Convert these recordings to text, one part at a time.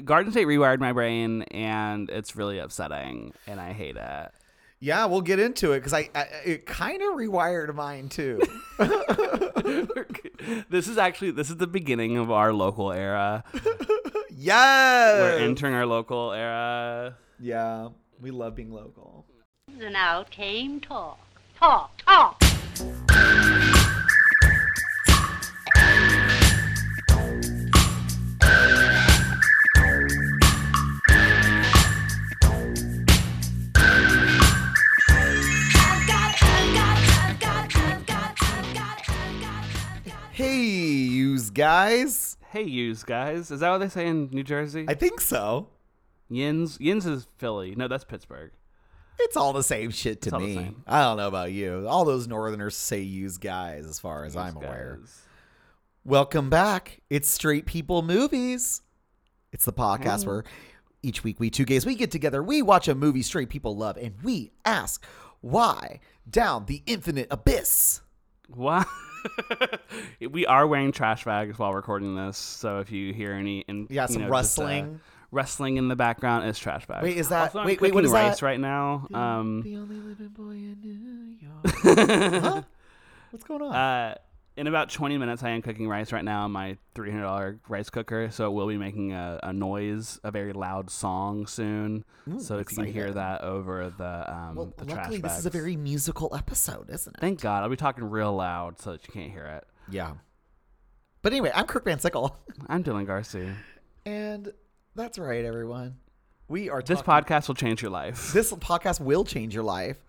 Garden State rewired my brain, and it's really upsetting, and I hate it. Yeah, we'll get into it because it kind of rewired mine too. This is the beginning of our local era. Yes, We're entering our local era. Yeah, we love being local. And out came talk. Talk. Hey, yous guys. Hey, yous guys. Is that what they say in New Jersey? I think so. Yins is Philly. No, that's Pittsburgh. It's all the same shit to It's all the me. same. I don't know about you. All those Northerners say yous guys as far as I'm aware. Guys. Welcome back. It's Straight People Movies. It's the podcast where each week we two gays, we get together, we watch a movie straight people love, and we ask why down the infinite abyss. What? We are wearing trash bags while recording this, so if you hear any, Some rustling. Rustling in the background is trash bags. Wait, is that? Also, I'm wait, cooking what is rice that? right now. The only living boy in New York. Huh? What's going on? In about 20 minutes, I am cooking rice right now in my $300 rice cooker, so it will be making a noise, a very loud song soon. So if you can hear that over the trash luckily, bags. this is a very musical episode, isn't it? Thank God. I'll be talking real loud so that you can't hear it. Yeah. But anyway, I'm Kirk Van Sickle. I'm Dylan Garcia. And that's right, everyone. We are This podcast will change your life. This podcast will change your life.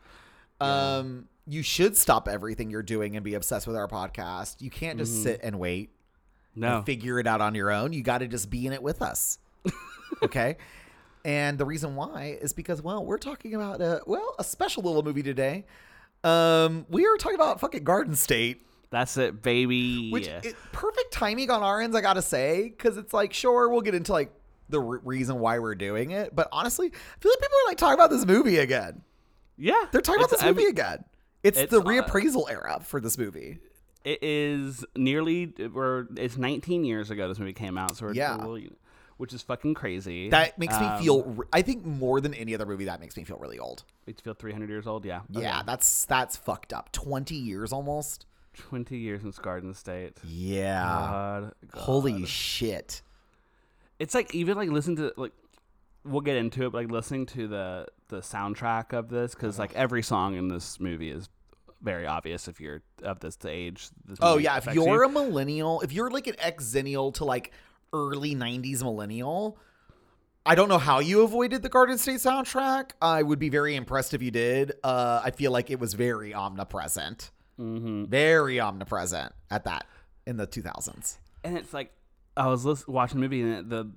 You should stop everything you're doing and be obsessed with our podcast. You can't just sit and wait and figure it out on your own. You got to just be in it with us. Okay? And the reason why is because, we're talking about a special little movie today. We are talking about fucking Garden State. That's it, baby. Which perfect timing on our ends, I got to say, because it's like, sure, we'll get into like the reason why we're doing it. But honestly, I feel like people are like talking about this movie again. Yeah. They're talking about this movie again. It's the reappraisal era for this movie. It is it's 19 years ago this movie came out. So which is fucking crazy. That makes me feel, I think more than any other movie, that makes me feel really old. Makes you feel 300 years old? Yeah. Okay. Yeah, that's fucked up. 20 years almost. 20 years since Garden State. Yeah. God. Holy shit. It's like, even like listening to, like, we'll get into it, but like listening to the soundtrack of this, because like every song in this movie is very obvious if you're of this age. If you're a millennial, if you're like an ex-zennial to like early 90s millennial, I don't know how you avoided the Garden State soundtrack. I would be very impressed if you did. I feel like it was very omnipresent. Mm-hmm. Very omnipresent at that in the 2000s. And it's like, I was watching the movie, and the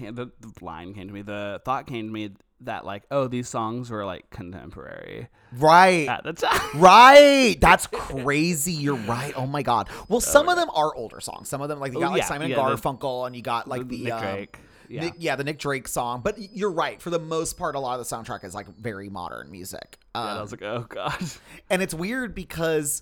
thought came to me that like, oh, these songs were like contemporary, right? At the time, right? That's crazy. You're right. Oh my god. Well, some of them are older songs. Some of them, like you got like Simon and Garfunkel, and you got like the Nick Drake. The Nick Drake song. But you're right. For the most part, a lot of the soundtrack is like very modern music. I was like, oh god. And it's weird because,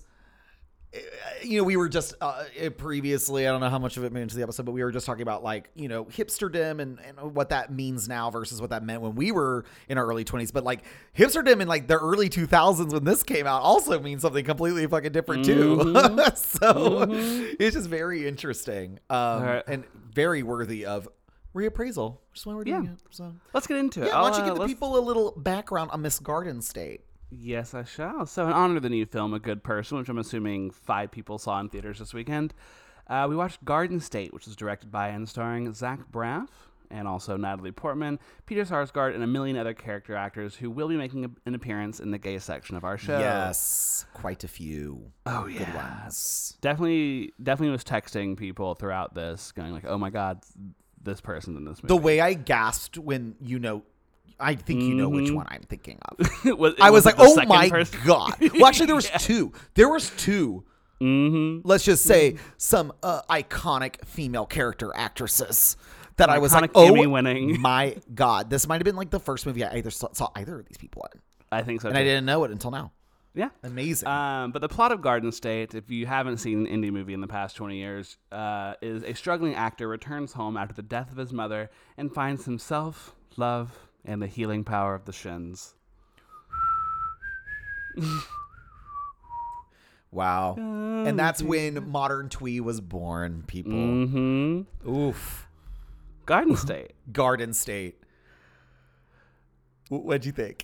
we were just previously, I don't know how much of it made into the episode, but we were just talking about like, hipsterdom and what that means now versus what that meant when we were in our early 20s. But like hipsterdom in like the early 2000s when this ccame out also means something completely fucking different too. So it's just very interesting and very worthy of reappraisal, which is why we're doing it. So let's get into it. Yeah, why don't you give the people a little background on Miss Garden State? Yes, I shall. So in honor of the new film, A Good Person, which I'm assuming 5 people saw in theaters this weekend, we watched Garden State, which is directed by and starring Zach Braff and also Natalie Portman, Peter Sarsgaard, and a million other character actors who will be making an appearance in the gay section of our show. Yes, quite a few. Oh, yeah. Good ones. Definitely was texting people throughout this, going like, oh my God, this person's in this movie. The way I gasped when I think you know which one I'm thinking of. I was like, oh my God. Well, actually, there was two. There was two. Mm-hmm. Let's just say some iconic female character actresses that I was like, Emmy-winning. My God. This might have been like the first movie I saw either of these people in. I think so, and too. I didn't know it until now. Yeah. Amazing. But the plot of Garden State, if you haven't seen an indie movie in the past 20 years, is a struggling actor returns home after the death of his mother and finds himself, love, and the healing power of the shins. Wow. And that's when modern Twee was born, people. Mm-hmm. Oof. Garden State. Garden State. What'd you think?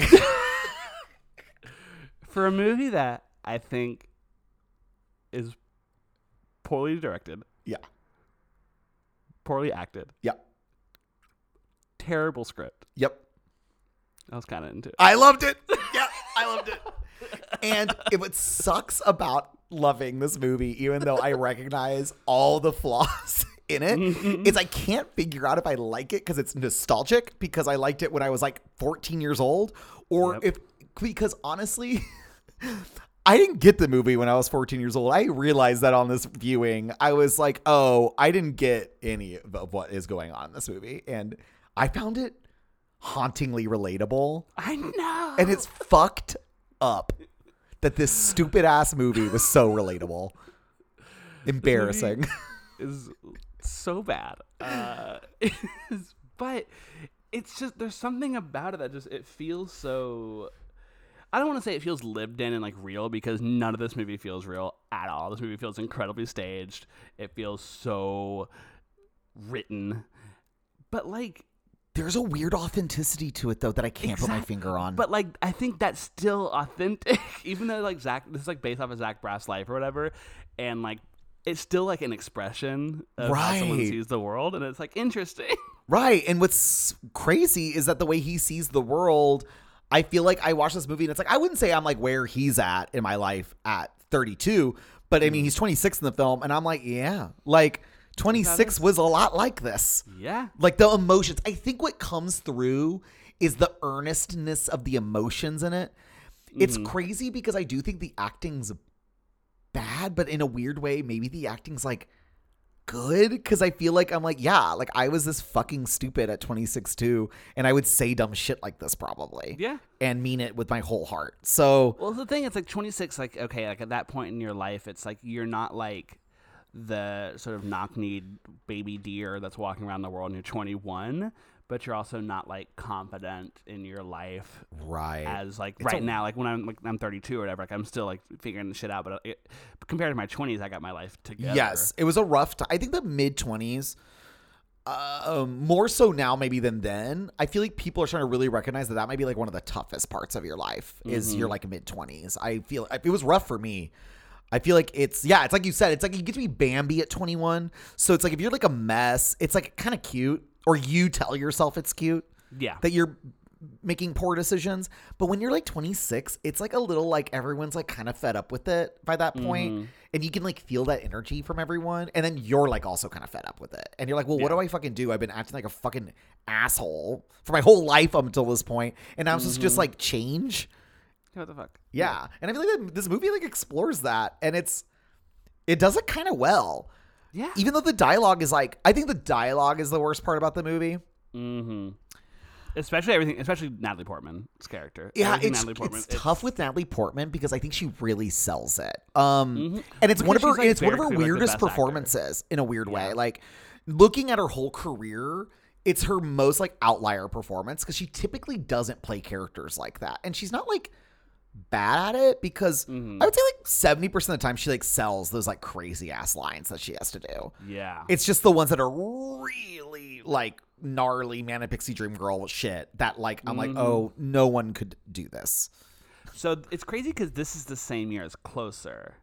For a movie that I think is poorly directed, Yeah. poorly acted, Yep. terrible script, Yep. I was kind of into it. I loved it. Yeah, I loved it. And what sucks about loving this movie, even though I recognize all the flaws in it, is I can't figure out if I like it because it's nostalgic, because I liked it when I was like 14 years old, or because honestly, I didn't get the movie when I was 14 years old. I realized that on this viewing. I was like, oh, I didn't get any of what is going on in this movie. And I found it hauntingly relatable. I know. And it's fucked up that this stupid ass movie was so relatable. Embarrassing. Is so bad. But it's just, there's something about it that just, it feels so, I don't want to say it feels lived in and like real, because none of this movie feels real at all. This movie feels incredibly staged. It feels so written. But like, There's a weird authenticity to it, though, that I can't put my finger on. But like, I think that's still authentic, even though like this is like based off of Zach Braff's life or whatever, and like it's still like an expression of how someone Right. sees the world, and it's like interesting. Right. And what's crazy is that the way he sees the world, I feel like I watch this movie and it's like, I wouldn't say I'm like where he's at in my life at 32, but I mean, he's 26 in the film. And I'm like, yeah, like 26 was a lot like this. Yeah. Like the emotions. I think what comes through is the earnestness of the emotions in it. It's crazy because I do think the acting's bad, but in a weird way, maybe the acting's like good, because I feel like I'm like, yeah, like I was this fucking stupid at 26 too, and I would say dumb shit like this probably. Yeah. And mean it with my whole heart. So Well, the thing, it's like 26, like, okay, like at that point in your life, it's like you're not like the sort of knock-kneed baby deer that's walking around the world and you're 21, but you're also not like confident in your life right. as like It's right a- now, like when I'm 32 or whatever, like I'm still like figuring the shit out, but compared to my 20s, I got my life together. Yes, it was a rough time. I think the mid 20s, more so now maybe than then. I feel like people are starting to really recognize that might be like one of the toughest parts of your life is your like mid 20s. I feel it was rough for me. I feel like it's like you said, it's like you get to be Bambi at 21. So it's like if you're like a mess, it's like kind of cute, or you tell yourself it's cute Yeah. that you're making poor decisions. But when you're like 26, it's like a little like everyone's like kind of fed up with it by that point. And you can like feel that energy from everyone. And then you're like also kind of fed up with it. And you're like, well, what do I fucking do? I've been acting like a fucking asshole for my whole life up until this point. And I'm supposed to just like change. What the fuck? Yeah. And I feel like this movie like explores that. And it does it kind of well. Yeah. Even though the dialogue is like, I think the dialogue is the worst part about the movie. Mm-hmm. Especially Natalie Portman's character. Yeah, Everything it's Natalie Portman, tough with Natalie Portman because I think she really sells it. And it's Because one of her she's, like, it's one of her very clearly, like, the weirdest best actor. performances in a weird way. Like looking at her whole career, it's her most like outlier performance because she typically doesn't play characters like that. And she's not like bad at it because I would say like 70% of the time she like sells those like crazy ass lines that she has to do. Yeah. It's just the ones that are really like gnarly Manic Pixie Dream Girl shit that like I'm like, oh, no one could do this. So it's crazy because this is the same year as Closer.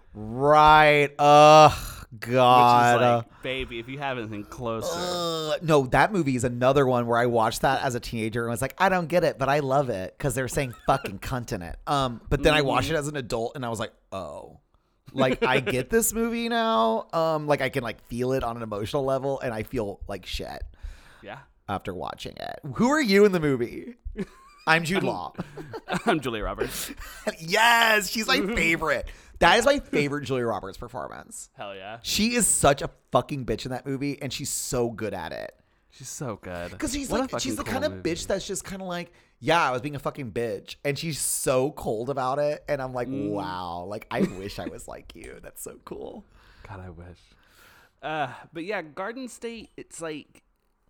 Right. Which God. is like, baby, if you haven't seen Closer. No, that movie is another one where I watched that as a teenager and was like, I don't get it, but I love it because they're saying fucking cunt in it. But then I watched it as an adult and I was like, oh, like I get this movie now. Like I can like feel it on an emotional level and I feel like shit Yeah. after watching it. Who are you in the movie? I'm Jude Law. I'm Julia Roberts. Yes, she's my favorite. That is my favorite Julia Roberts performance. Hell yeah. She is such a fucking bitch in that movie, and she's so good at it. She's so good. Because she's What a like, she's the fucking kind cool of movie. bitch that's just kind of like, yeah, I was being a fucking bitch. And she's so cold about it. And I'm like, wow, like, I wish I was like you. That's so cool. God, I wish. But yeah, Garden State, it's like,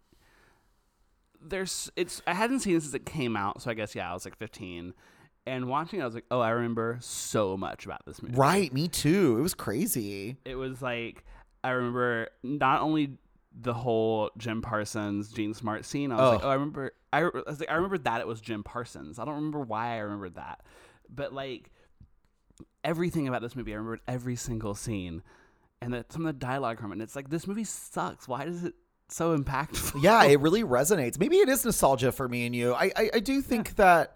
I hadn't seen it since it came out. So I guess, yeah, I was like 15. And watching it, I was like, oh, I remember so much about this movie. Right. Me too. It was crazy. It was like, I remember not only the whole Jim Parsons, Gene Smart scene. I was like, oh, I remember that it was Jim Parsons. I don't remember why I remembered that. But like everything about this movie, I remembered every single scene. And that some of the dialogue from it. And it's like, this movie sucks. Why is it so impactful? Yeah, it really resonates. Maybe it is nostalgia for me and you. I do think that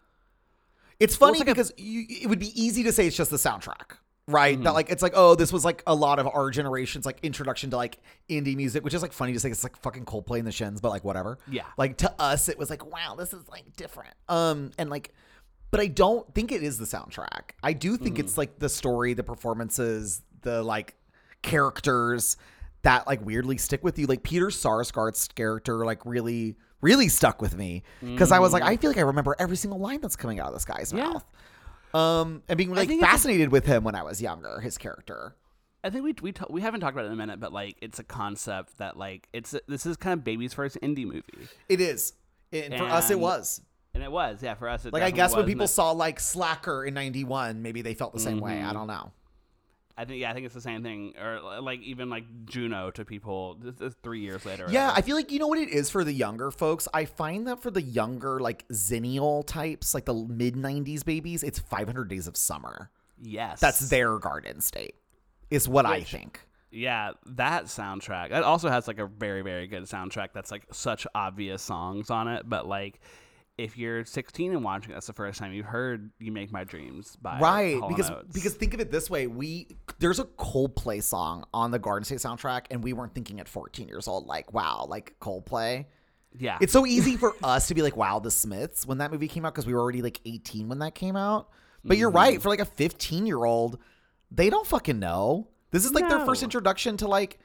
it's funny because it would be easy to say it's just the soundtrack, right? Mm-hmm. That like, it's like, oh, this was like a lot of our generation's like introduction to like indie music, which is like funny to say. It's like fucking Coldplay and the Shins, but like whatever. Yeah. Like to us, it was like, wow, this is like different. And like, but I don't think it is the soundtrack. I do think it's like the story, the performances, the like characters that like weirdly stick with you. Like Peter Sarsgaard's character like really stuck with me because I was like, I feel like I remember every single line that's coming out of this guy's mouth. And being like fascinated with him when I was younger, his character. I think we haven't talked about it in a minute, but like it's a concept that like this is kind of baby's first indie movie. It is. And for us it was. And it was, yeah, for us it like I definitely guess when was, people saw like Slacker in 91, maybe they felt the same way. I don't know. I think it's the same thing, or like even like Juno to people 3 years later. Yeah, I feel like you know what it is for the younger folks. I find that for the younger like Zennial types, like the mid 90s babies, it's 500 Days of Summer. Yes, That's their Garden State, is what I think. Yeah, that soundtrack. That also has like a very, very good soundtrack. That's like such obvious songs on it, but like if you're 16 and watching, that's the first time you've heard "You Make My Dreams" by right Hall & because Oates. because think of it this way: there's a Coldplay song on the Garden State soundtrack, and we weren't thinking at 14 years old like, wow, like Coldplay. Yeah, It's so easy for us to be like, wow, the Smiths when that movie came out because we were already like 18 when that came out. But you're right, for like a 15-year-old, they don't fucking know. This is like their first introduction to like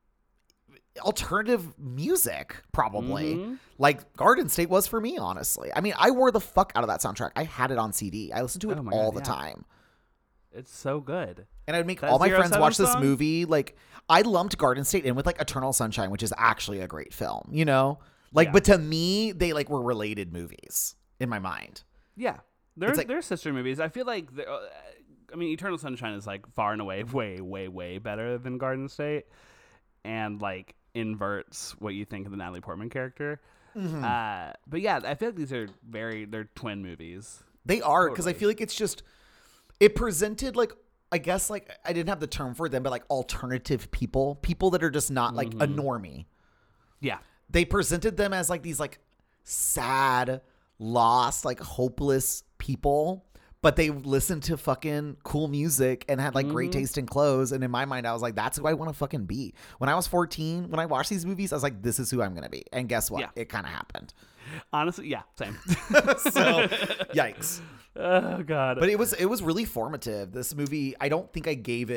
alternative music, probably. Like Garden State was for me, honestly. I mean, I wore the fuck out of that soundtrack. I had it on CD. I listened to it all the time. It's so good. And I'd make That all my friends 07 watch this song? movie. Like, I lumped Garden State in with like Eternal Sunshine, which is actually a great film, you know? Like, but to me, they like were related movies in my mind. Yeah, they're like- they're sister movies. I feel like I mean, Eternal Sunshine is like far and away way, way, way better than Garden State, and like inverts what you think of the Natalie Portman character. But yeah, I feel like they're twin movies. They are, because I feel like it's just, it presented like, I guess like, I didn't have the term for them, but like alternative people that are just not like a normie. Yeah, They presented them as like these like sad, lost, like hopeless people, but they listened to fucking cool music and had like great taste in clothes. And in my mind, I was like, that's who I want to fucking be. When I was 14, when I watched these movies, I was like, this is who I'm going to be. And guess what? Yeah. It kind of happened. honestly, yeah, same. So, yikes. Oh god, But it was really formative. This movie, I don't think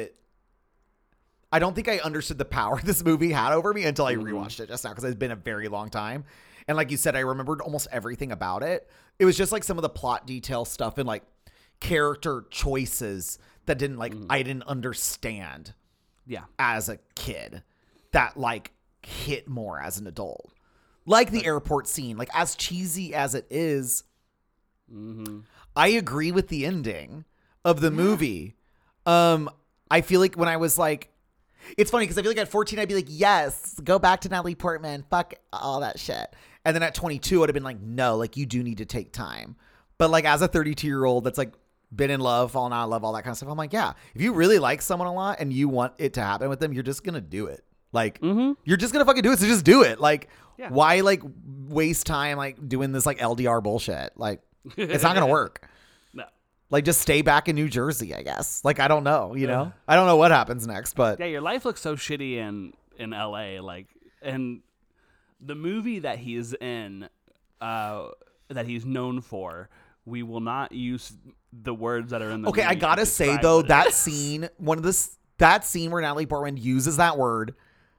I understood the power this movie had over me until I rewatched it just now, because it's been a very long time. And like you said, I remembered almost everything about it. It was just like some of the plot detail stuff and like character choices that didn't like, I didn't understand yeah, as a kid that like hit more as an adult. Like the airport scene, like as cheesy as it is, I agree with the ending of the movie. I feel like when I was like, it's funny because I feel like at 14, I'd be like, yes, go back to Natalie Portman, fuck all that shit. And then at 22, I'd have been like, no, like you do need to take time. But like as a 32-year-old that's like been in love, fallen out of love, all that kind of stuff, I'm like, yeah, if you really like someone a lot and you want it to happen with them, you're just going to do it. Like, you're just going to fucking do it. So just do it. Like, why like waste time like doing this like LDR bullshit? Like, it's not going to work. no, Like, just stay back in New Jersey, I guess. Like, I don't know, you know? I don't know what happens next, but yeah. Your life looks so shitty in LA, like, and the movie that he is in, that he's known for. We will not use the words that are in the okay, movie I gotta to say describe though, what it that is. scene, that scene where Natalie Portman uses that word,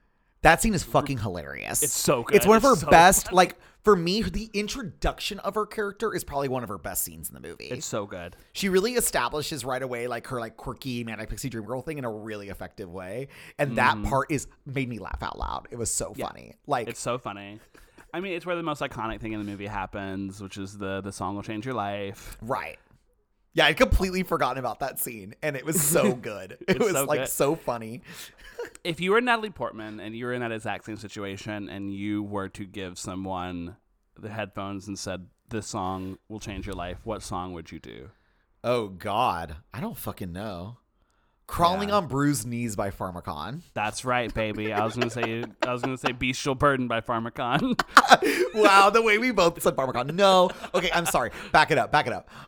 That scene is fucking hilarious. It's so good. It's one of her It's so best. funny. Like for me, the introduction of her character is probably one of her best scenes in the movie. It's so good. She really establishes right away like her like quirky Manic Pixie Dream Girl thing in a really effective way, and that part made me laugh out loud. It was so funny. Like It's so funny. I mean, it's where the most iconic thing in the movie happens, which is the song will change your life. right. Yeah, I'd completely forgotten about that scene, and it was so good. It It's was so like good. so funny. If you were Natalie Portman and you were in that exact same situation and you were to give someone the headphones and said, this song will change your life, what song would you do? Oh God, I don't fucking know. Crawling Yeah. on Bruised Knees by Pharmakon. That's right, baby. I was gonna say Bestial Burden by Pharmakon. Wow, the way we both said Pharmakon. No. Okay, I'm sorry. Back it up.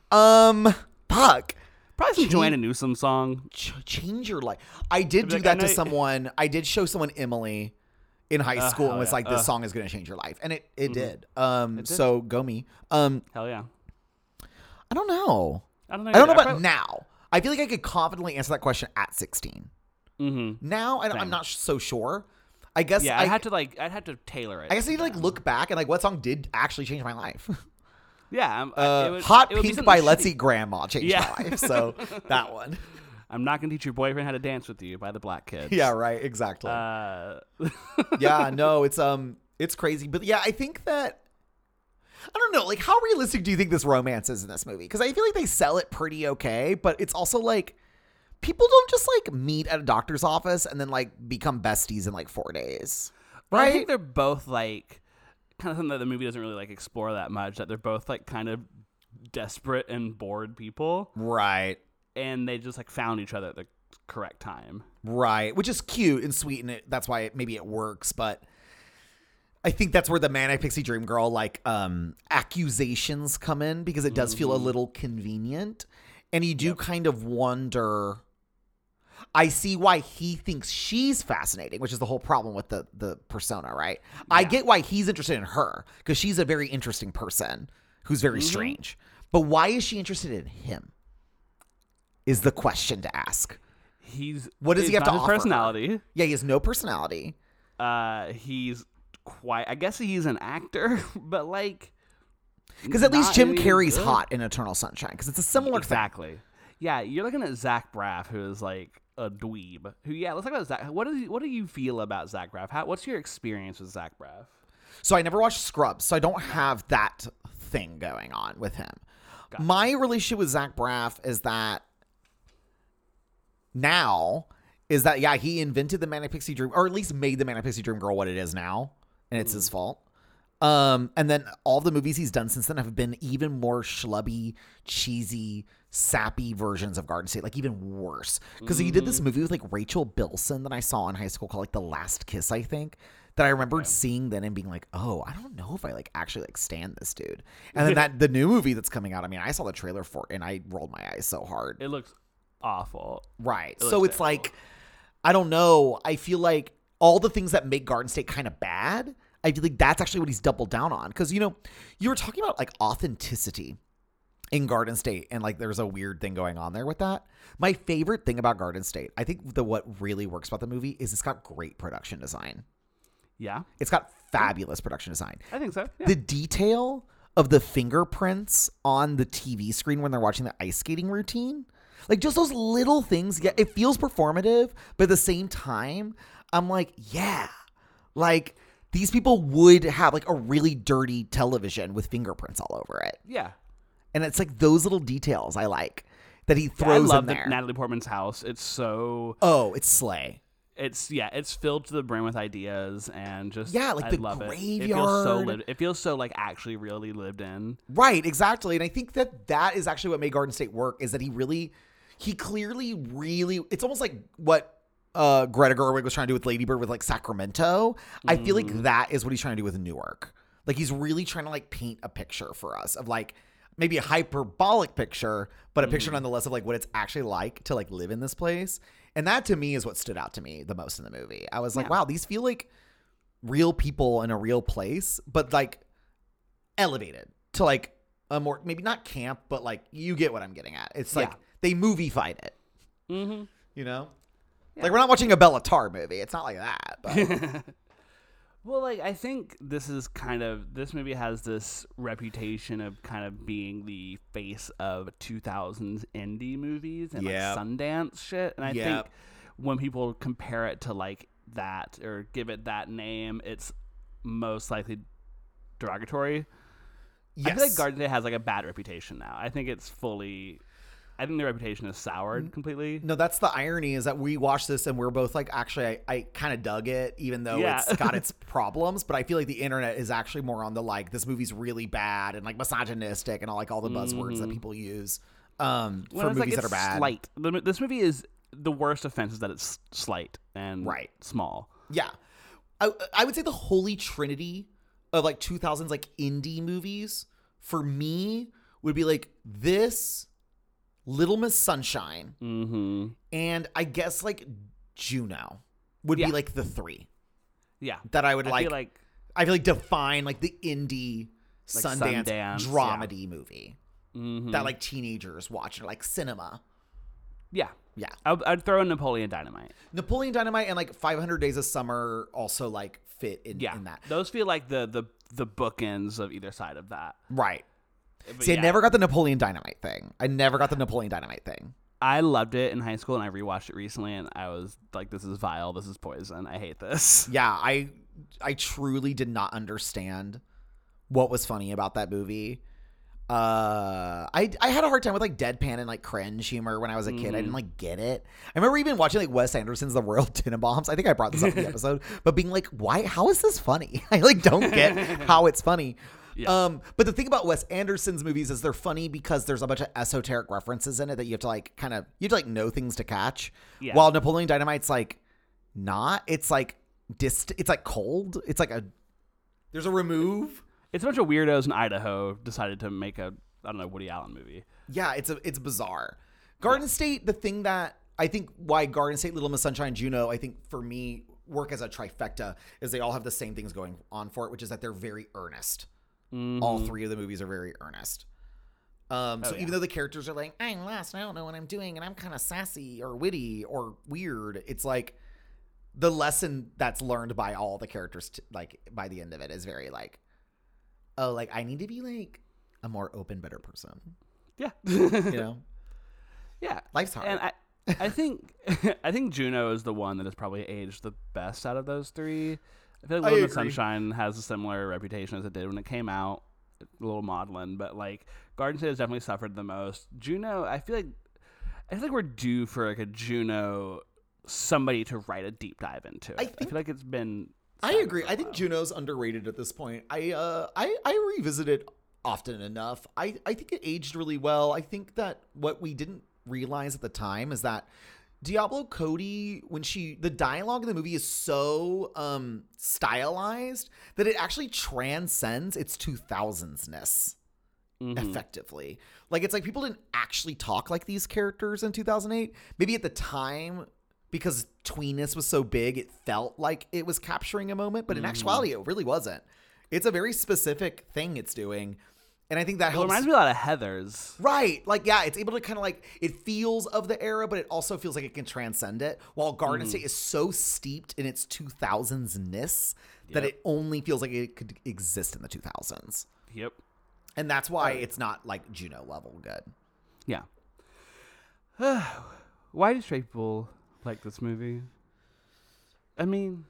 Fuck. Probably some Joanna Newsom song. Change your life. I did do Like, that I to know- someone. I did show someone Emily in high school and hell was yeah. like, this song is going to change your life. And it did. So go me. Hell yeah. I don't know. I don't know. I don't know either. about now. I feel like I could confidently answer that question at 16. Mm-hmm. Now, I'm Same. not so sure. I guess Yeah, I'd have to tailor it. I guess I need to like look back and like what song did actually change my life. Yeah. Hot it would be Pink something by Let's shitty. Eat Grandma changed Yeah. my life. So that one. I'm not gonna teach your boyfriend how to dance with you by the Black Kids. Yeah, right. Exactly. Yeah, no, it's crazy. But yeah, I think that I don't know, like how realistic do you think this romance is in this movie? Because I feel like they sell it pretty okay, but it's also like people don't just like meet at a doctor's office and then like become besties in like 4 days. But I Right? think they're both like kind of something that the movie doesn't really like explore that much. That they're both like kind of desperate and bored people, Right. and they just like found each other at the correct time. Right. Which is cute and sweet, and that's why maybe it works, but I think that's where the Manic Pixie Dream Girl like accusations come in, because it does feel a little convenient, and you do kind of wonder. I see why he thinks she's fascinating, which is the whole problem with the persona, right? I get why he's interested in her, because she's a very interesting person who's very strange. But why is she interested in him? Is the question to ask. What does he have to his offer her? personality? Yeah, he has no personality. He's quite. I guess he's an actor, but like Because at least not Jim anything Carrey's good. hot in Eternal Sunshine, because it's a similar thing. Exactly. Yeah, you're looking at Zach Braff, who is like a dweeb. Let's talk about Zach. What do you feel about Zach Braff? What's your experience with Zach Braff? So I never watched Scrubs, so I don't have that thing going on with him. My relationship with Zach Braff is that he invented the Manic Pixie Dream, or at least made the Manic Pixie Dream Girl what it is now, and it's his fault. And then all the movies he's done since then have been even more schlubby, cheesy, sappy versions of Garden State, like even worse. Because he did this movie with like Rachel Bilson that I saw in high school called like The Last Kiss, I think, that I remembered seeing then and being like, oh, I don't know if I like actually like stand this dude. And then the new movie that's coming out, I mean, I saw the trailer for it and I rolled my eyes so hard. It looks awful. Right. looks So it's terrible. like, I don't know. I feel like all the things that make Garden State kind of bad, I feel like that's actually what he's doubled down on. Because, you know, you were talking about like authenticity in Garden State, and like there's a weird thing going on there with that. My favorite thing about Garden State, I think what really works about the movie is it's got great production design. Yeah, It's got fabulous production design. I think so. Yeah. The detail of the fingerprints on the TV screen when they're watching the ice skating routine, like just those little things. Yeah, it feels performative, but at the same time, I'm like, yeah, like these people would have like a really dirty television with fingerprints all over it. Yeah. And it's like those little details I like that he I throws love in there. Natalie Portman's house. It's so Oh, it's slay. it's filled to the brim with ideas and just Yeah, like I the love graveyard. It feels so it feels so like actually really lived in. Right, exactly. And I think that is actually what made Garden State work, is that he clearly really, it's almost like what Greta Gerwig was trying to do with Lady Bird with like Sacramento. I feel like that is what he's trying to do with Newark. Like he's really trying to like paint a picture for us of like maybe a hyperbolic picture, but a picture nonetheless of like what it's actually like to like live in this place. And that to me is what stood out to me the most in the movie. I was like, wow, these feel like real people in a real place, but like elevated to like a more, maybe not camp, but like you get what I'm getting at. It's like they movie-fied it. Mm-hmm. You know? Like we're not watching a Bella Tarr movie. It's not like that. But Well, like, I think this movie has this reputation of kind of being the face of 2000s indie movies and like Sundance shit. And I think when people compare it to like that or give it that name, it's most likely derogatory. Yes. I feel like Garden State has like a bad reputation now. I think the reputation is soured completely. No, that's the irony, is that we watched this and we're both like, actually, I kind of dug it, even though it's got its problems. But I feel like the internet is actually more on the like, this movie's really bad and like misogynistic and all the buzzwords that people use for movies that are bad. Slight. This movie is the worst offense is that it's slight and small. Yeah. I would say the holy trinity of like 2000s like indie movies for me would be like this, Little Miss Sunshine, and I guess like Juno would be like the three. Yeah, that I would I feel like define like the indie like Sundance dramedy yeah. movie that like teenagers watch or like cinema. Yeah, yeah. I'd throw in Napoleon Dynamite. Napoleon Dynamite and like 500 Days of Summer also like fit in that. Those feel like the bookends of either side of that. Right. But See, I never got the Napoleon Dynamite thing. I loved it in high school, and I rewatched it recently, and I was like, this is vile. This is poison. I hate this. Yeah, I truly did not understand what was funny about that movie. I had a hard time with like deadpan and like cringe humor when I was a kid. I didn't like get it. I remember even watching like Wes Anderson's The Royal Tenenbaums. I think I brought this up in the episode, but being like, why? How is this funny? I like don't get how it's funny. Yeah. But the thing about Wes Anderson's movies is they're funny because there's a bunch of esoteric references in it that you have to like know things to catch. Yeah. While Napoleon Dynamite's like not. It's like it's like cold. It's like there's a remove. It's a bunch of weirdos in Idaho decided to make a Woody Allen movie. Yeah, it's bizarre. Garden State, the thing that I think why Garden State, Little Miss Sunshine, Juno, I think for me work as a trifecta is they all have the same things going on for it, which is that they're very earnest. All three of the movies are very earnest. Even though the characters are like, I'm lost, I don't know what I'm doing, and I'm kind of sassy or witty or weird, it's like the lesson that's learned by all the characters, like by the end of it, is very like, oh, like I need to be like a more open, better person. Yeah, Yeah, life's hard. And I think Juno is the one that has probably aged the best out of those three. I feel like Little Miss Sunshine has a similar reputation as it did when it came out. A little maudlin, but like Garden State has definitely suffered the most. Juno, I feel like we're due for like a Juno, somebody to write a deep dive into it. I feel like it's been. I agree. I think Juno's underrated at this point. I revisit it often enough. I think it aged really well. I think that what we didn't realize at the time is that Diablo Cody, the dialogue in the movie is so stylized that it actually transcends its 2000s-ness effectively. Like, it's like people didn't actually talk like these characters in 2008. Maybe at the time, because tweeness was so big, it felt like it was capturing a moment, but in actuality, it really wasn't. It's a very specific thing it's doing. And I think that helps. It reminds me a lot of Heathers. Right. Like, yeah, it's able to kind of like, it feels of the era, but it also feels like it can transcend it. While Garden State is so steeped in its 2000s-ness that it only feels like it could exist in the 2000s. Yep. And that's why it's not like Juno level good. Yeah. Why do straight people like this movie? I mean,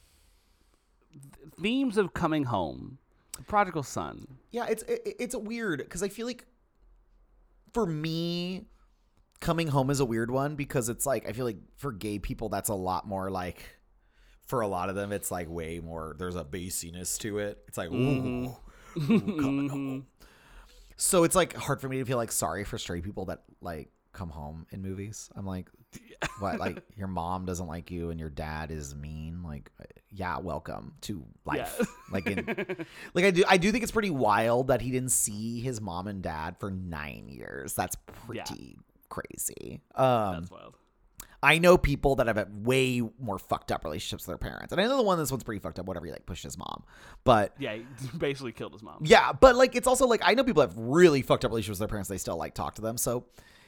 themes of coming home. The prodigal son. Yeah, it's a weird, because I feel like for me, coming home is a weird one, because it's like, I feel like for gay people, that's a lot more like, for a lot of them, it's like way more, there's a bassiness to it. It's like, ooh, coming home. So it's like hard for me to feel like sorry for straight people that like come home in movies. I'm like, what? Like your mom doesn't like you and your dad is mean. Like, yeah, welcome to life. Yeah. Like I do think it's pretty wild that he didn't see his mom and dad for 9 years. That's pretty crazy. That's wild. I know people that have way more fucked up relationships with their parents. And I know the one, this one's pretty fucked up, whatever, he like pushed his mom. But yeah, he basically killed his mom. Yeah, but like it's also like I know people have really fucked up relationships with their parents, they still like talk to them. So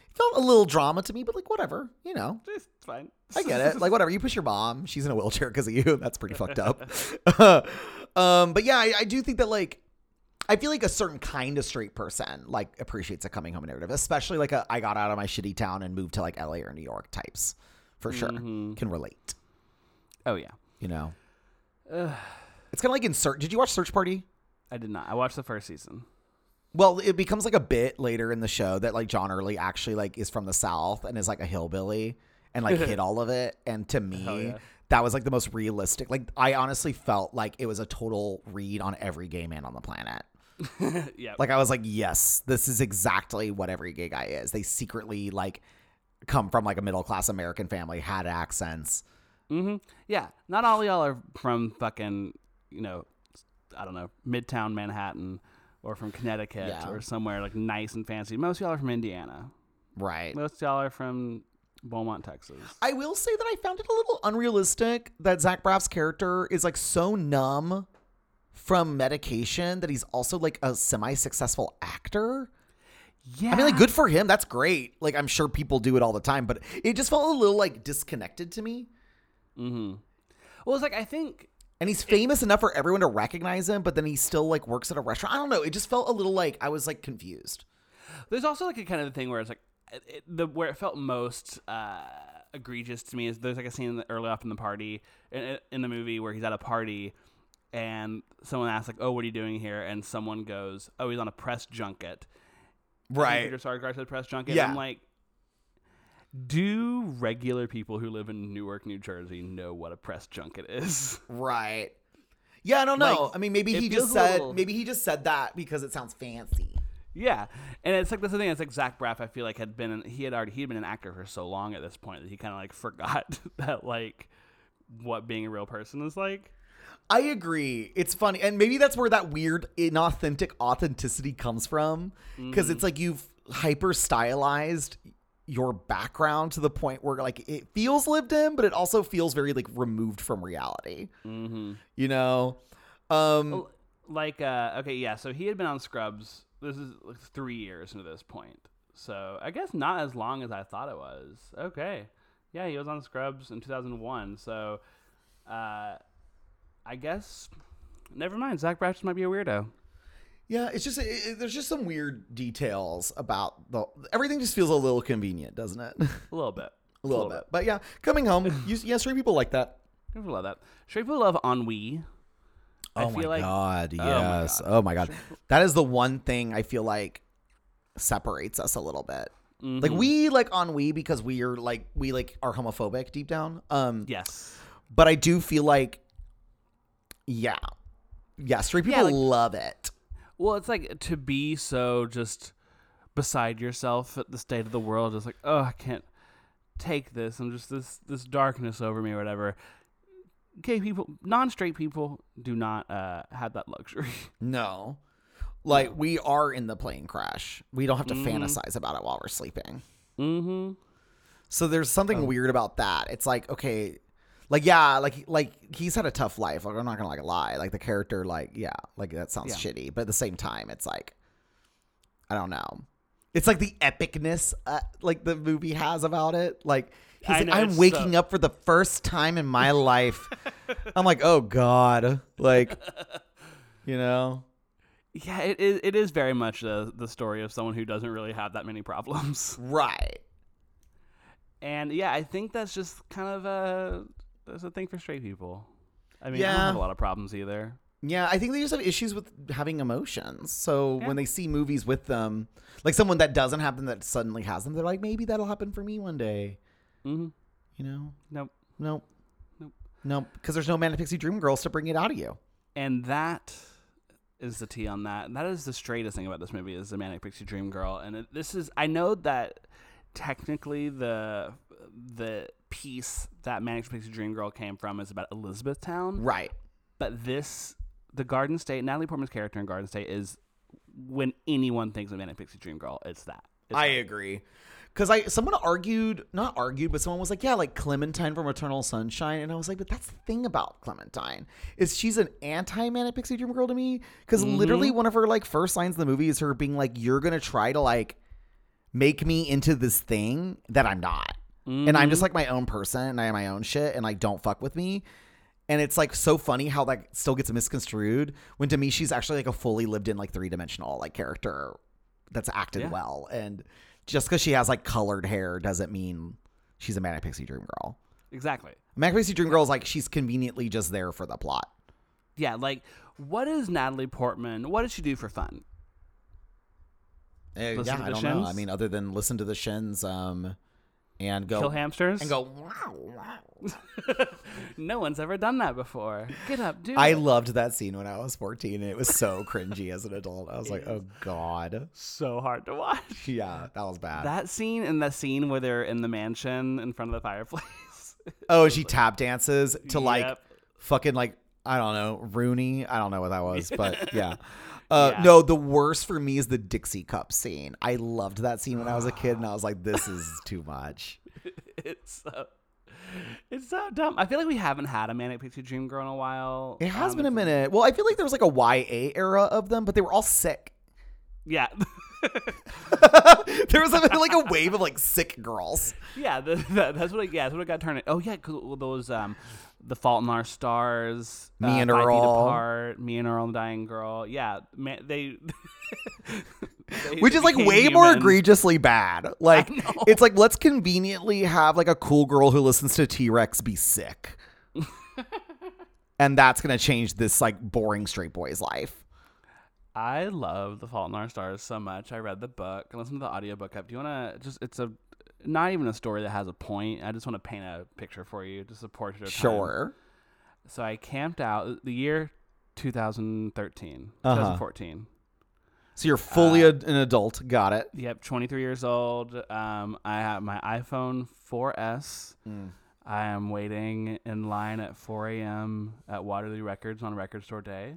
felt a little drama to me, but like whatever, you know. It's fine. I get it. Like whatever. You push your mom. She's in a wheelchair because of you. That's pretty fucked up. But yeah, I do think that like I feel like a certain kind of straight person like appreciates a coming home narrative, especially like I got out of my shitty town and moved to like LA or New York types. For sure, can relate. Oh yeah. You know, it's kind of like in Search. Did you watch Search Party? I did not. I watched the first season. Well, it becomes like a bit later in the show that like John Early actually like is from the South and is like a hillbilly and like hid all of it. And to me, that was like the most realistic. Like I honestly felt like it was a total read on every gay man on the planet. Yeah. Like I was like, yes, this is exactly what every gay guy is. They secretly like come from like a middle class American family, had accents. Mm-hmm. Yeah. Not all y'all are from fucking, you know, I don't know, Midtown Manhattan or from Connecticut or somewhere like nice and fancy. Most of y'all are from Indiana. Right. Most of y'all are from Beaumont, Texas. I will say that I found it a little unrealistic that Zach Braff's character is like so numb from medication that he's also like a semi-successful actor. Yeah. I mean, like, good for him. That's great. Like, I'm sure people do it all the time, but it just felt a little like disconnected to me. Mm-hmm. Well, it's like, I think... And he's famous enough for everyone to recognize him, but then he still like works at a restaurant. I don't know. It just felt a little like I was like confused. There's also like a kind of thing where it's like where it felt most egregious to me is there's like a scene early off in the party in the movie where he's at a party and someone asks like, "Oh, what are you doing here?" And someone goes, "Oh, he's on a press junket." Right. Peter Sarsgaard said press junket. Yeah. I'm like, do regular people who live in Newark, New Jersey know what a press junket is? Right. Yeah, I don't know. Like, I mean, maybe it he feels just a said little- maybe he just said that because it sounds fancy. Yeah, and it's like that's the thing. It's like Zach Braff. I feel like he'd been an actor for so long at this point that he kind of like forgot that like what being a real person is like. I agree. It's funny, and maybe that's where that weird inauthentic authenticity comes from, because it's like you've hyper stylized your background to the point where like it feels lived in, but it also feels very like removed from reality. Mm-hmm. You know, Like okay, yeah. So he had been on Scrubs. This is like 3 years into this point. So I guess not as long as I thought it was. Okay, yeah, he was on Scrubs in 2001. So I guess never mind. Zach Braff just might be a weirdo. yeah, it's just there's just some weird details about everything. Just feels a little convenient, doesn't it? A little bit. A little bit. But yeah, coming home, straight people like that. People love that. Straight people love ennui. I Oh my feel like, God, my yes. God. Oh my God. That is the one thing I feel like separates us a little bit. Like we like ennui because we are are homophobic deep down. Yes. But I do feel like straight people like- love it. Well, it's like to be so just beside yourself at the state of the world. It's like, oh, I can't take this. I'm just this darkness over me or whatever. Gay people, non-straight people do not have that luxury. No. Like we are in the plane crash. We don't have to fantasize about it while we're sleeping. Mm-hmm. So there's something weird about that. It's like, okay, like, yeah, like he's had a tough life. Like, I'm not gonna like lie. Like the character, like, yeah, like that sounds shitty. But at the same time, it's like, I don't know. It's like the epicness, like the movie has about it. Like he's like, I'm waking up for the first time in my life. I'm like, oh God, like, you know. Yeah, it is very much the story of someone who doesn't really have that many problems. Right. And yeah, I think that's just kind of there's a thing for straight people. I mean, I Yeah. don't have a lot of problems either. Yeah, I think they just have issues with having emotions. So when they see movies with them, like someone that doesn't have them that suddenly has them, they're like, maybe that'll happen for me one day. Mm-hmm. You know? Nope. Nope. Because there's no Manic Pixie Dream Girls to bring it out of you. And that is the tea on that. That is the straightest thing about this movie is the Manic Pixie Dream Girl. And this is, I know that technically the piece that Manic Pixie Dream Girl came from is about Elizabethtown. Right. But the Garden State, Natalie Portman's character in Garden State is, when anyone thinks of Manic Pixie Dream Girl, it's that. I agree. Because someone not argued, but someone was like, yeah, like Clementine from Eternal Sunshine. And I was like, but that's the thing about Clementine is she's an anti-Manic Pixie Dream Girl to me. Because literally one of her like first lines in the movie is her being like, you're going to try to like make me into this thing that I'm not. And I'm just like my own person and I have my own shit and like don't fuck with me. And it's like so funny how that still gets misconstrued when to me she's actually like a fully lived in like 3-dimensional like character that's acted well. And just because she has like colored hair doesn't mean she's a Manic Pixie Dream Girl. Exactly. Manic Pixie Dream Girl is like she's conveniently just there for the plot. Yeah, like what is Natalie Portman? What does she do for fun? I don't Shins? know. I mean, other than listen to the Shins, and go Kill hamsters and go. Wow, wow. No one's ever done that before. Get up, dude. I loved that scene when I was 14, and it was so cringy as an adult. I was like, oh god, so hard to watch. yeah, that was bad. That scene and the scene where they're in the mansion in front of the fireplace. Oh, she tap dances to like Yep. fucking like I don't know Rooney. I don't know what that was, but yeah. Yeah. No, the worst for me is the Dixie Cup scene. I loved that scene when I was a kid, and I was like, this is too much. It's so dumb. I feel like we haven't had a Manic Pixie Dream Girl in a while. It has been a minute. Well, I feel like there was like a YA era of them, but they were all sick. Yeah. There was like a wave of like sick girls. Yeah, that's what it got turned. Oh yeah, 'cause those The Fault in Our Stars, Me and 5 Feet Earl. Apart, Me and Earl and the Dying Girl. Yeah, man, they Which is like became way more human. egregiously bad. Like I know. it's like let's conveniently have like a cool girl who listens to T-Rex be sick. And that's gonna change this like boring straight boy's life. I love The Fault in Our Stars so much. I read the book and listened to the audiobook up. Do you want to just? It's a not even a story that has a point. I just want to paint a picture for you, just a portrait of time. Sure. So I camped out the year 2013, Uh-huh. 2014. So you're fully an adult. Got it. Yep, 23 years old. I have my iPhone 4S. I am waiting in line at 4 a.m. at Waterloo Records on Record Store Day.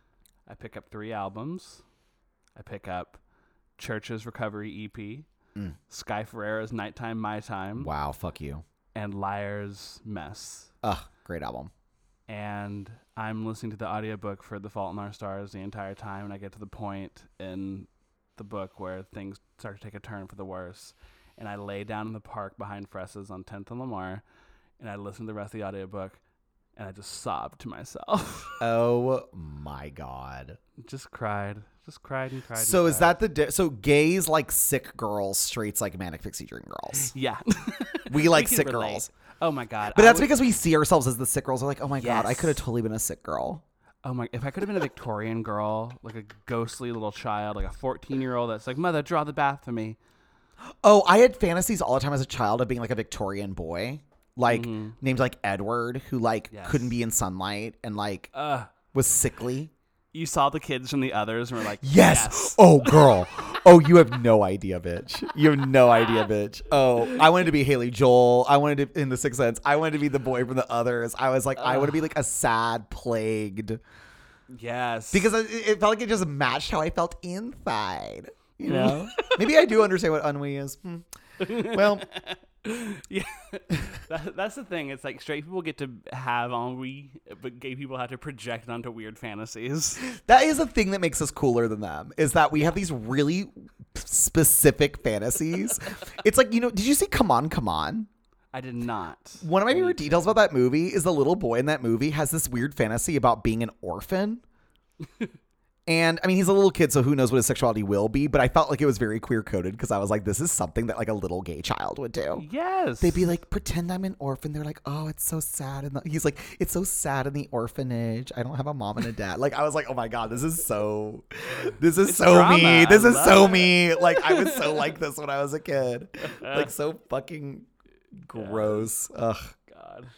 I pick up 3 albums. I pick up Church's Recovery EP, Sky Ferreira's Nighttime My Time, Wow. Fuck you. and Liar's Mess. Ugh. Great album. And I'm listening to the audiobook for The Fault in Our Stars the entire time, and I get to the point in the book where things start to take a turn for the worse. And I lay down in the park behind Fresses on 10th and Lamar, and I listen to the rest of the audiobook, and I just sobbed to myself. Oh my god. Just cried and cried. So and is cried. that so gays like sick girls, straights like Manic Pixie Dream Girls? Yeah. We like can sick relate. girls. Oh my God. But that's because we see ourselves as the sick girls. We're like, oh my god, I Yes. could have totally been a sick girl. Oh my, if I could have been a Victorian girl, like a ghostly little child, like a 14-year-old that's like, Mother, draw the bath for me. Oh, I had fantasies all the time as a child of being like a Victorian boy, like named like Edward, who like Yes. couldn't be in sunlight and like was sickly. You saw the kids from the others and were like, Yes. Oh, girl. Oh, you have no idea, bitch. You have no idea, bitch. Oh, I wanted to be Haley Joel. I wanted to, in The Sixth Sense, I wanted to be the boy from the others. I was like, I want to be like a sad, plagued. Yes. Because it felt like it just matched how I felt inside. You know? Maybe I do understand what ennui is. Well, yeah, that's the thing. It's like straight people get to have ennui, but gay people have to project onto weird fantasies. that is a thing that makes us cooler than them, is that we have these really specific fantasies. It's like, you know, did you see Come On, Come On? I did not. One of my favorite details about that movie is the little boy in that movie has this weird fantasy about being an orphan. And I mean, he's a little kid, so who knows what his sexuality will be, but I felt like it was very queer coded because I was like, this is something that like a little gay child would do. Yes. They'd be like, pretend I'm an orphan. They're like, oh, it's so sad. And he's like, it's so sad in the orphanage. I don't have a mom and a dad. Like, I was like, oh my God, this is so me. drama. This I is love so it. me. Like, I was so like this when I was a kid. Like, so fucking gross. Ugh. God.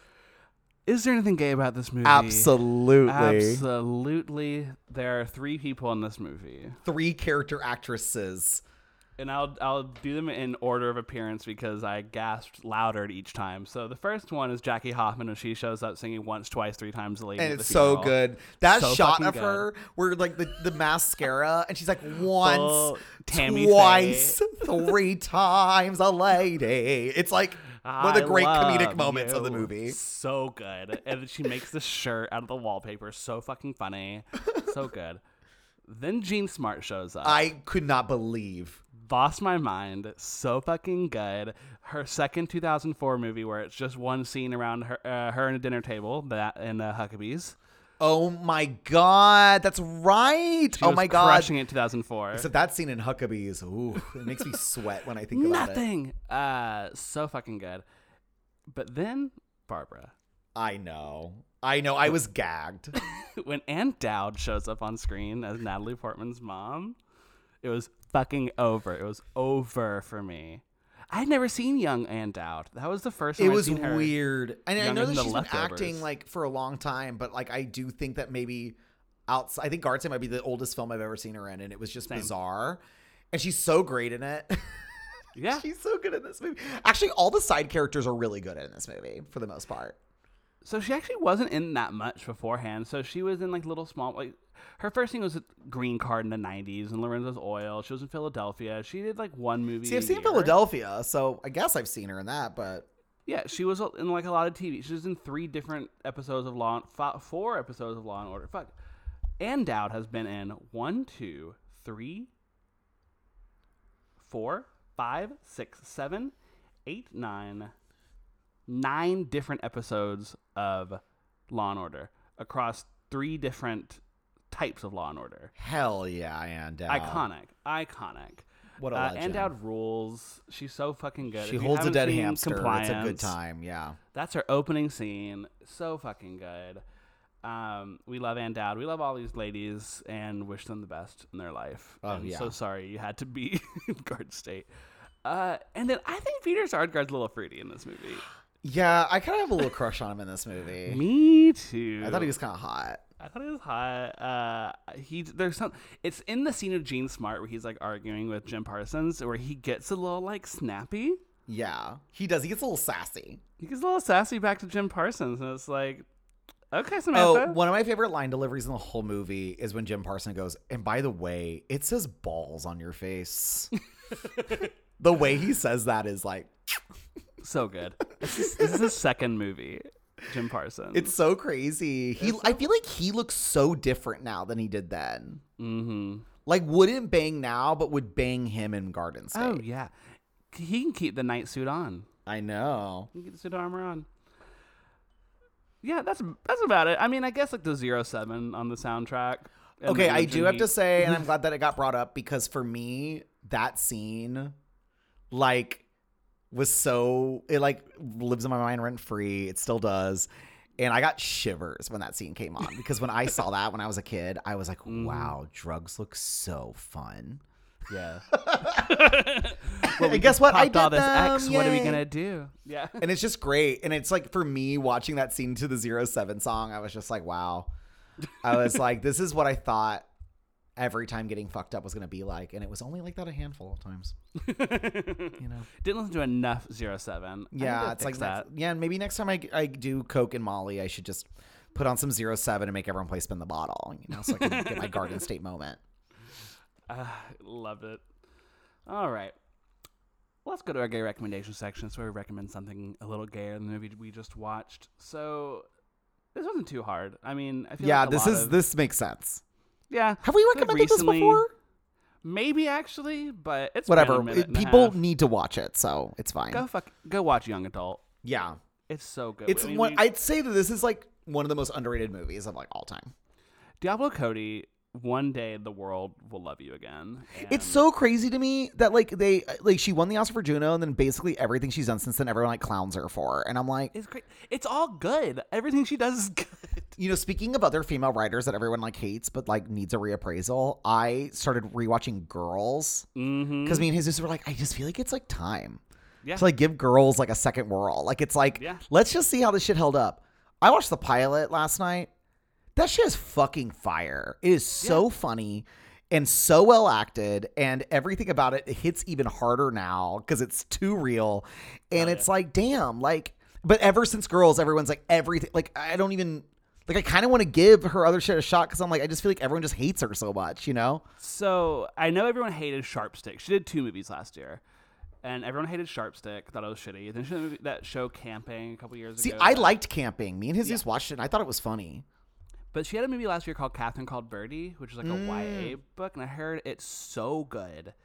Is there anything gay about this movie? Absolutely. Absolutely. There are 3 people in this movie. 3 character actresses. And I'll do them in order of appearance because I gasped louder at each time. So the first one is Jackie Hoffman when she shows up singing Once, Twice, 3 times the lady. And at the it's so funeral. good. That So shot fucking of good. her where like the mascara and she's like once, Full Tammy twice, 3 times a lady. It's like one of the I great comedic love moments of the you. movie. So good. And then she makes the shirt out of the wallpaper. So fucking funny. So good. Then Gene Smart shows up. I could not believe lost my mind. So fucking good. Her second 2004 movie where it's just one scene around her and a dinner table, that and Huckabees. Oh my God, that's right. She Oh was my God. crushing it in 2004. Except that scene in Huckabees, ooh, it makes me sweat when I think about it. Nothing. So fucking good. But then Barbara. I know. I was gagged. When Ann Dowd shows up on screen as Natalie Portman's mom, it was fucking over. It was over for me. I'd never seen young Ann Dowd. That was the first time It I'd was seen her. weird. And I young know in that The she's been Leftovers. acting like for a long time, but like I do think that maybe outside, I think Garden State might be the oldest film I've ever seen her in, and it was just Same. bizarre. And she's so great in it. Yeah. She's so good in this movie. Actually, all the side characters are really good in this movie for the most part. So she actually wasn't in that much beforehand. So she was in like little small, like her first thing was a Green Card in the 90s and Lorenzo's Oil. She was in Philadelphia. She did like one movie. See, I've a seen year. Philadelphia, so I guess I've seen her in that, but Yeah, she was in like a lot of TV. She was in 3 different episodes of 4 episodes of Law and Order. Fuck. Ann Dowd has been in 1, 2, 3, 4, 5, 6, 7, 8, 9 different episodes of Law and Order across 3 different types of Law and Order. hell yeah, Ann Dowd. Iconic. What a legend. Ann Dowd rules. She's so fucking good. She If you holds a haven't dead seen hamster. Compliance, It's a good time, yeah. That's her opening scene. So fucking good. We love Ann Dowd. We love all these ladies and wish them the best in their life. Oh, I'm yeah. so sorry you had to be in Garden State. And then I think Peter Sarsgaard's a little fruity in this movie. Yeah, I kind of have a little crush on him in this movie. Me too. I thought he was kind of hot. I thought he was hot. There's some. It's in the scene of Gene Smart where he's like arguing with Jim Parsons, where he gets a little like snappy. Yeah, he does. He gets a little sassy. He gets a little sassy back to Jim Parsons, and it's like, okay, Samantha. Oh, one of my favorite line deliveries in the whole movie is when Jim Parsons goes, and by the way, it says balls on your face. The way he says that is like, So good. This is his second movie, Jim Parsons. it's so crazy. I feel like he looks so different now than he did then. Mm-hmm. Like, wouldn't bang now, but would bang him in Garden State. Oh yeah, he can keep the night suit on. I know. He can keep the suit armor on. Yeah, that's about it. I mean, I guess like the 07 on the soundtrack. and Okay, the I do Imogen have to Heap. say, and I'm glad that it got brought up, because for me, that scene, like, was so, it like lives in my mind rent free. It still does. And I got shivers when that scene came on, because when I saw that when I was a kid, I was like, wow, drugs look so fun. Yeah. And guess what? I Popped did all this them. X. What are we Yay. gonna do? Yeah. And it's just great. And it's like, for me, watching that scene to the 07 song, I was just like, wow. I was like, this is what I thought every time getting fucked up was going to be like. And it was only like that a handful of times. You know? Didn't listen to enough 07. Yeah, it's like that. Yeah, and maybe next time I do Coke and Molly, I should just put on some 07 and make everyone play Spin the Bottle, you know, so I can get my Garden State moment. Love it. All right. Let's go to our gay recommendation section. So we recommend something a little gayer than the movie we just watched. So this wasn't too hard. I mean, I feel Yeah, like this makes sense. Yeah. Have we I feel like recommended this recently- before? Maybe actually, but it's Whatever. been a minute and a People half. need to watch it, so it's fine. Go watch Young Adult. Yeah. It's so good. It's I mean, one. I'd say that this is like one of the most underrated movies of like all time. Diablo Cody. One day the world will love you again. It's so crazy to me that like she won the Oscar for Juno, and then basically everything she's done since then, everyone like clowns her for. And I'm like, It's great. It's all good. Everything she does is good. you know, speaking of other female writers that everyone like hates but like needs a reappraisal, I started rewatching Girls Mm-hmm. because me and Jesus were like, I just feel like it's like time Yeah. to like give Girls like a second whirl. Like it's like, Yeah. let's just see how this shit held up. I watched the pilot last night. That shit is fucking fire. It is so funny and so well acted, and everything about it hits even harder now because it's too real. And it's like, damn, like, but ever since Girls, everyone's like, everything, like, I don't even, like, I kind of want to give her other shit a shot because I'm like, I just feel like everyone just hates her so much, you know? So I know everyone hated Sharpstick. She did 2 movies last year. And everyone hated Sharpstick, thought it was shitty. Then she did that show Camping a couple years See, ago. I liked Camping. Me and Jesus watched it, and I thought it was funny. But she had a movie last year called Catherine Called Birdie, which is like a YA book, and I heard it's so good.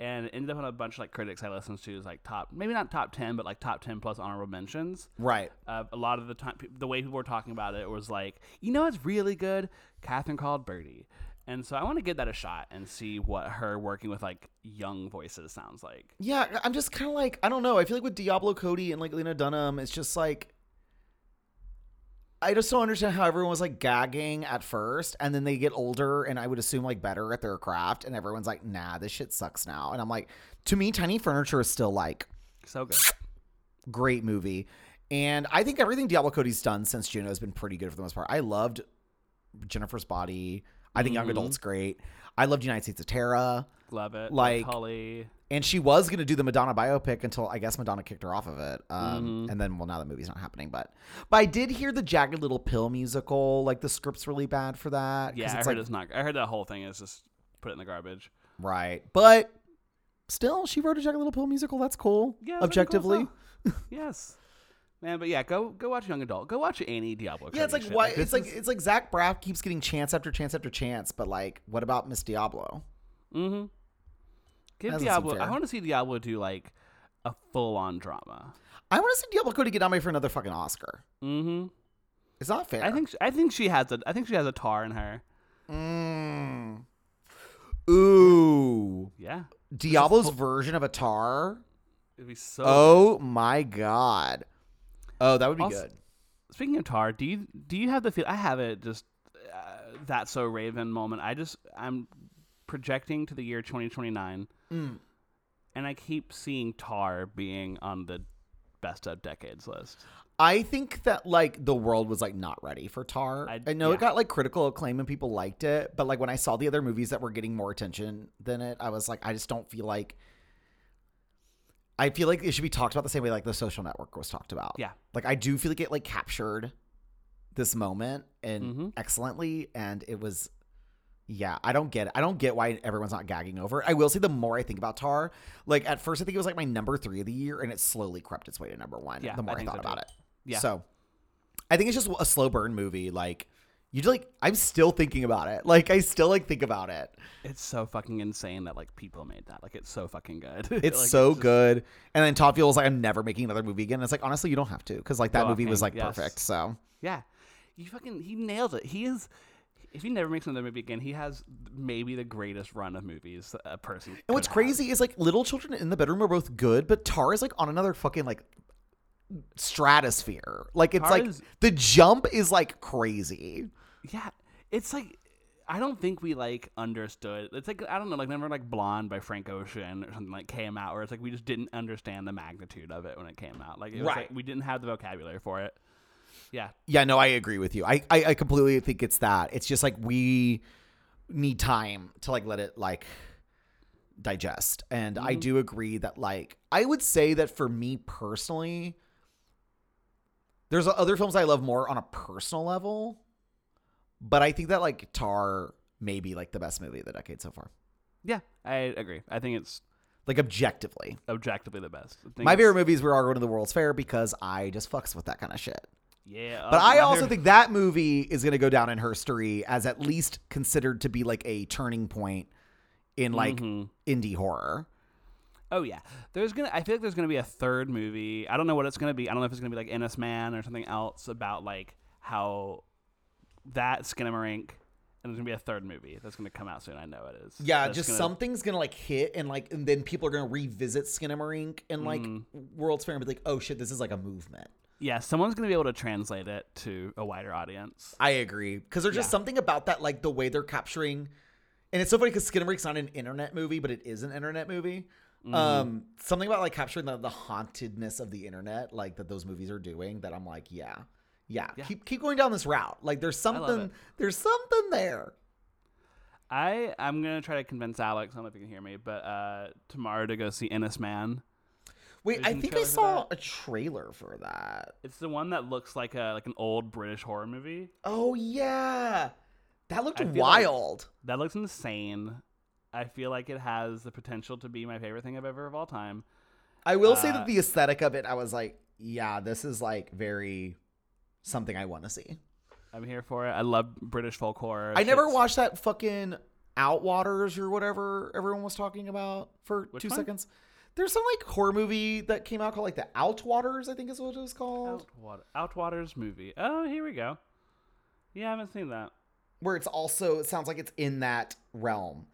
and it ended up on a bunch of like critics I listened to is like maybe not top 10, but like top 10 plus honorable mentions. Right. A lot of the time, the way people were talking about it was like, it's really good. Catherine Called Birdie. And so I want to give that a shot and see what her working with like young voices sounds like. Yeah, I'm just kind of like, I don't know. I feel like with Diablo Cody and like Lena Dunham, it's just like, I just don't understand how everyone was like gagging at first and then they get older and I would assume like better at their craft and everyone's like, nah, this shit sucks now. And I'm like, to me, Tiny Furniture is still like So good. great movie. And I think everything Diablo Cody's done since Juno has been pretty good for the most part. I loved Jennifer's Body. I think Young Adult's great. I loved United States of Terra. Love it. Like, Tully. and she was going to do the Madonna biopic until I guess Madonna kicked her off of it. And then, well, now the movie's not happening. But I did hear the Jagged Little Pill musical. Like the script's really bad for that. Yeah, I heard it's not. I heard that whole thing is just put it in the garbage. Right. But still, she wrote a Jagged Little Pill musical. That's cool. Yeah, objectively. Cool. Yes. Man, but yeah, go watch Young Adult. Go watch any Diablo. Yeah, it's like shit. why it's like Zach Braff keeps getting chance after chance after chance, but like, what about Miss Diablo? Mm-hmm. Give That doesn't Diablo. seem fair. I want to see Diablo do like a full-on drama. I want to see Diablo Cody get nominated for another fucking Oscar. Mm-hmm. It's not fair. I think she has a tar in her. Ooh. Yeah. Diablo's version of a tar. It'd be so. Oh my god. Oh, that would be Also, good. Speaking of tar, do you have the feel? I have it. Just That's So Raven moment. I'm projecting to the year 2029, and I keep seeing Tar being on the best of decades list. I think that like the world was like not ready for Tar. I know it got like critical acclaim and people liked it, but like when I saw the other movies that were getting more attention than it, I was like, I just don't feel like. I feel like it should be talked about the same way like The Social Network was talked about. Yeah. Like I do feel like it like captured this moment and excellently, and it was. Yeah, I don't get it. I don't get why everyone's not gagging over it. I will say the more I think about Tar, like at first I think it was like my number 3 of the year, and it slowly crept its way to number 1. Yeah, the more I think thought so about too. it. Yeah. So I think it's just a slow burn movie. Like you like, I'm still thinking about it. Like I still like think about it. It's so fucking insane that like people made that. Like it's so fucking good. It's like, so it's just good. And then Todd feels like I'm never making another movie again. It's like honestly, you don't have to because like that movie was like yes. perfect. So Yeah, he nailed it. He is. If he never makes another movie again, he has maybe the greatest run of movies a person. and what's crazy is like Little Children in the Bedroom are both good, but Tar is like on another fucking like stratosphere. Like it's Tar like is- the jump is like crazy. Yeah, it's like I don't think we like understood. It's like I don't know, like remember like Blonde by Frank Ocean or something like came out, where it's like we just didn't understand the magnitude of it when it came out. Like it was Right. like we didn't have the vocabulary for it. Yeah, Yeah, no, I agree with you. I completely think it's that. It's just like we need time to like let it like digest. And I do agree that like I would say that for me personally, there's other films I love more on a personal level, but I think that like Tar may be like the best movie of the decade so far. yeah, I agree. I think it's Like objectively. objectively the best. I think My it's- favorite movies were all going to the World's Fair because I just fucks with that kind of shit. Yeah, But I my also favorite- think that movie is going to go down in history as at least considered to be like a turning point in like indie horror. Oh yeah, I feel like there's gonna be a third movie. I don't know what it's gonna be. I don't know if it's gonna be like Ennis Man or something else about like how that Skinamarink, and there's gonna be a third movie that's gonna come out soon. I know it is. Yeah, That's just gonna- something's going to like hit and like, and then people are going to revisit Skinamarink and like World's Fair and be like, oh shit, this is like a movement. Yeah, someone's gonna be able to translate it to a wider audience. I agree. Because there's just Yeah. something about that, like the way they're capturing. And it's so funny because Skinamarink's not an internet movie, but it is an internet movie. Something about like capturing the hauntedness of the internet, like that those movies are doing. That I'm like, yeah. Keep going down this route. Like there's something there. I'm gonna try to convince Alex. I don't know if you can hear me, but tomorrow to go see Ennis Man. Wait, There's I a think I trailer for saw a trailer for that. It's the one that looks like an old British horror movie. Oh yeah, that looked I feel like- wild. That looks insane. I feel like it has the potential to be my favorite thing of all time. I will say that the aesthetic of it, I was like, yeah, this is like very something I want to see. I'm here for it. I love British folk horror. I never Shit's- watched that fucking Outwaters or whatever everyone was talking about for Which 2 one? seconds. There's some like horror movie that came out called like the Outwaters, I think is what it was called. Outwaters movie. Oh, here we go. Yeah, I haven't seen that. Where it sounds like it's in that realm.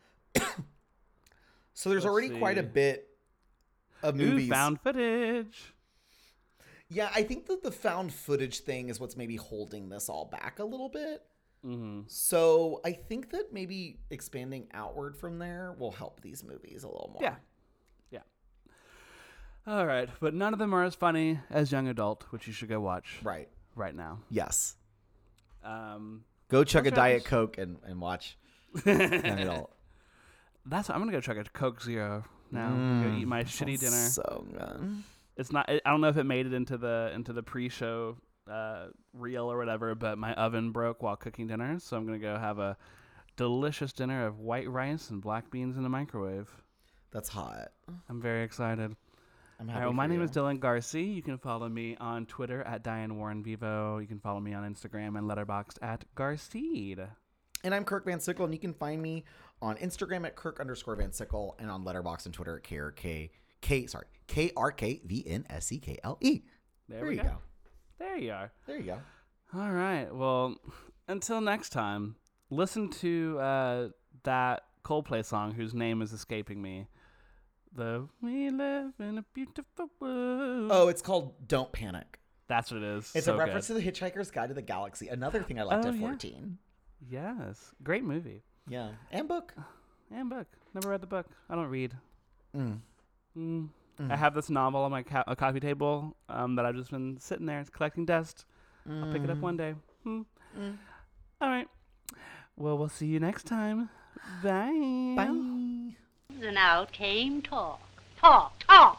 So there's Let's already quite a see. bit of movies. Ooh, found footage. Yeah, I think that the found footage thing is what's maybe holding this all back a little bit. Mm-hmm. So I think that maybe expanding outward from there will help these movies a little more. Yeah. Yeah. All right, but none of them are as funny as Young Adult, which you should go watch Right. right now. Yes. Um, Go chug a What's Diet yours? Coke and watch Young Adult. I'm gonna go chug a Coke Zero now. I'm gonna go eat my shitty dinner. So good. It's not. I don't know if it made it into the pre-show reel or whatever, but my oven broke while cooking dinner, so I'm gonna go have a delicious dinner of white rice and black beans in the microwave. That's hot. I'm very excited. I'm All happy. right, well, my for name you. is Dylan Garcia. You can follow me on Twitter at Diane Warren Vivo. You can follow me on Instagram and Letterboxd at Garceed. And I'm Kirk Van Sickle, and you can find me on Instagram at Kirk_Van Sickle and on Letterboxd and Twitter at KRKVNSEKLE. There we you go. go. There you are. There you go. All right. Well, until next time, listen to that Coldplay song whose name is escaping me. The We Live in a Beautiful World. Oh, it's called Don't Panic. That's what it is. It's So a reference good. to The Hitchhiker's Guide to the Galaxy. Another thing I liked Oh, at yeah. 14. Yes. Great movie. Yeah. And book. And book. Never read the book. I don't read. Mm. I have this novel on my coffee table that I've just been sitting there collecting dust. I'll pick it up one day. All right. Well, we'll see you next time. Bye. Bye. And out came talk. Talk, talk.